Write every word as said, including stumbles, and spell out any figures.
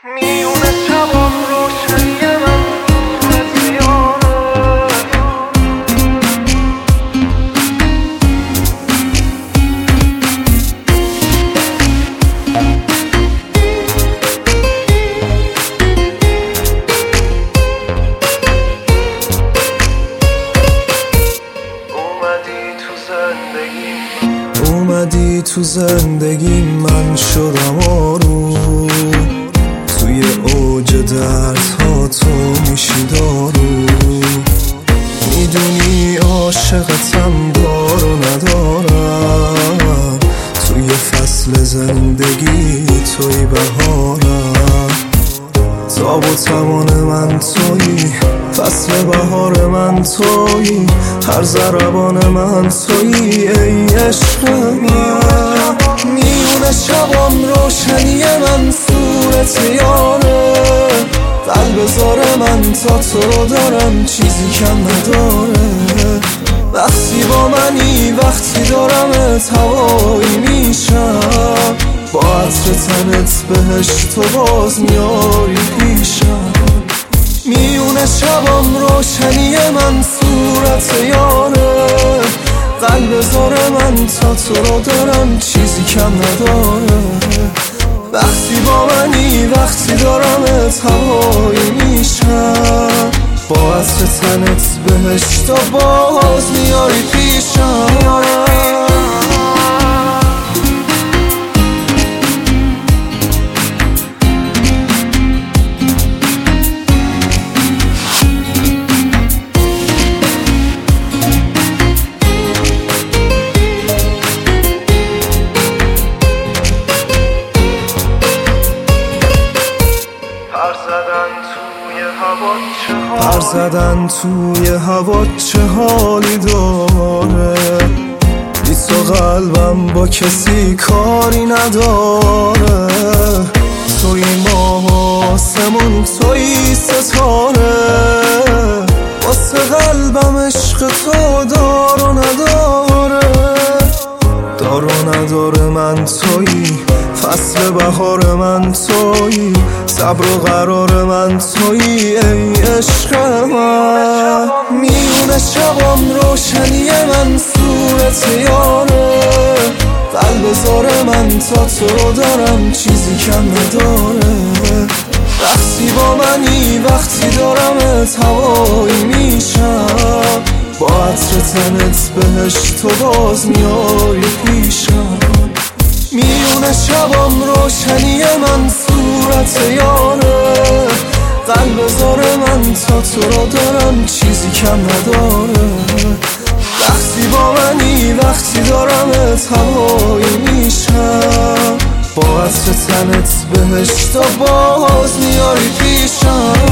میونه شبام روشنی من صورت اومدی تو زندگی اومدی تو زندگی من شدم آروم، توی اوج دردها تو میشی دارو. میدونی عاشقتم دار و ندارم، توی فصل زندگی توی بهارم. تاب و توان من توی، فصل بهار من توی، هر ضربان من توی ای عشق من. میونه شبام روشنی من صورت یاره، قلب زار من تا تو رو دارم چیزی کم نداره. وقتی با منی وقتی دارمت هوایی میشم، با عطر تنت بهشت و باز میاری پیشم. میونه شبام روشنی من صورت یاره، قلب زار من تا تو رو دارم چیزی کم نداره. وقتی با منی وقتی دارمت هوایی میشم، با عطر تنت بهشت و باز میاری پیشم. پر زدن توی هوا چه حالی داره، بی تو قلبم با کسی کاری نداره. توی ماه و آسمون توی ستاره، واسه قلبم عشق تو دار و نداره. دار و نداره من توی، فصل بهار من توی، صبر و قرار من توی ای عشق من. میونه شبام روشنی من صورت یاره، قلب زار من تا تو رو دارم چیزی کم نداره. وقتی با منی وقتی دارمت هوایی میشم، با عطر تنت بهشت و باز میاری پیشم. میونه شبام روشنی من صورت یاره، قلب زار من تا تو رو دارم چیزی کم نداره. وقتی با منی وقتی دارمت هوایی میشم، با عطر تنت بهشت و باز میاری پیشم.